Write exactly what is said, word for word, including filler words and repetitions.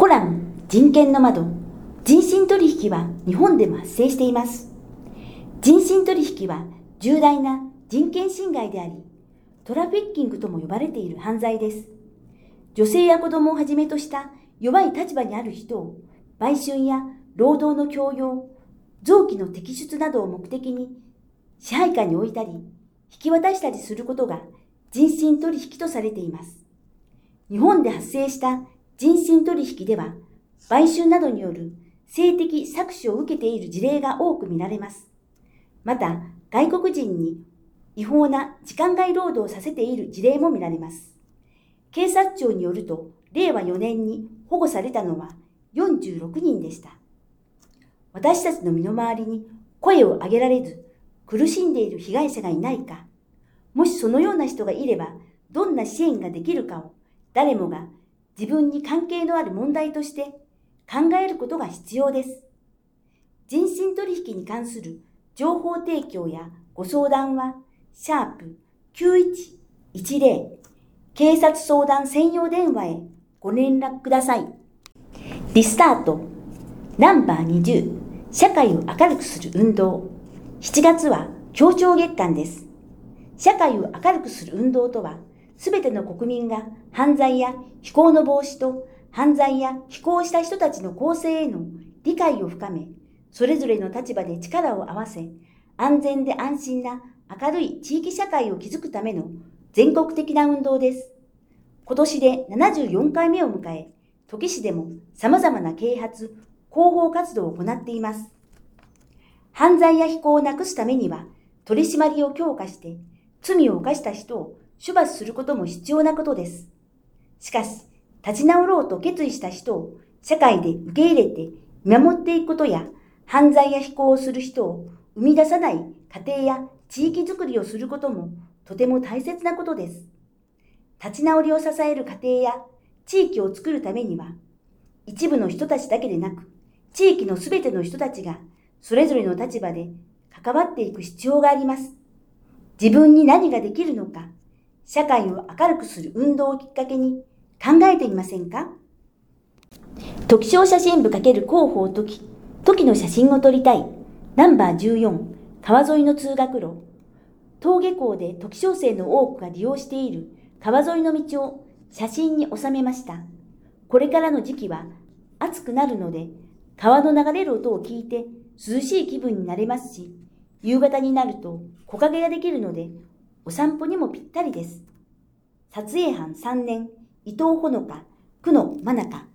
コラム人権の窓。人身取引は日本でも発生しています。人身取引は重大な人権侵害であり、トラフィッキングとも呼ばれている犯罪です。女性や子供をはじめとした弱い立場にある人を売春や労働の強要、臓器の摘出などを目的に支配下に置いたり、引き渡したりすることが人身取引とされています。日本で発生した人身取引では、売春などによる性的搾取を受けている事例が多く見られます。また、外国人に違法な時間外労働をさせている事例も見られます。警察庁によると、れいわよねんに保護されたのはよんじゅうろくにんでした。私たちの身の回りに声を上げられず、苦しんでいる被害者がいないか、もしそのような人がいれば、どんな支援ができるかを、誰もが自分に関係のある問題として考えることが必要です。人身取引に関する情報提供やご相談は、シャープきゅういちいちゼロ警察相談専用電話へご連絡ください。リスタートナンバーにじゅう社会を明るくする運動。しちがつは協調月間です。社会を明るくする運動とは、すべての国民が犯罪や非行の防止と犯罪や非行した人たちの更生への理解を深め、それぞれの立場で力を合わせ、安全で安心な明るい地域社会を築くための全国的な運動です。今年でななじゅうよんかいめを迎え、土岐市でも様々な啓発、広報活動を行っています。犯罪や非行をなくすためには、取り締まりを強化して、罪を犯した人を処罰することも必要なことです。しかし、立ち直ろうと決意した人を社会で受け入れて見守っていくことや、犯罪や非行をする人を生み出さない家庭や地域づくりをすることもとても大切なことです。立ち直りを支える家庭や地域を作るためには、一部の人たちだけでなく、地域のすべての人たちがそれぞれの立場で関わっていく必要があります。自分に何ができるのか、社会を明るくする運動をきっかけに考えてみませんか？トキ小写真部×広報トキ、トキの写真を撮りたい。ナンバーじゅうよん、川沿いの通学路。登下校でトキ小生の多くが利用している川沿いの道を写真に収めました。これからの時期は暑くなるので、川の流れる音を聞いて涼しい気分になれますし、夕方になると木陰ができるので、お散歩にもぴったりです。撮影班さんねん、伊藤ほのか、久野真中。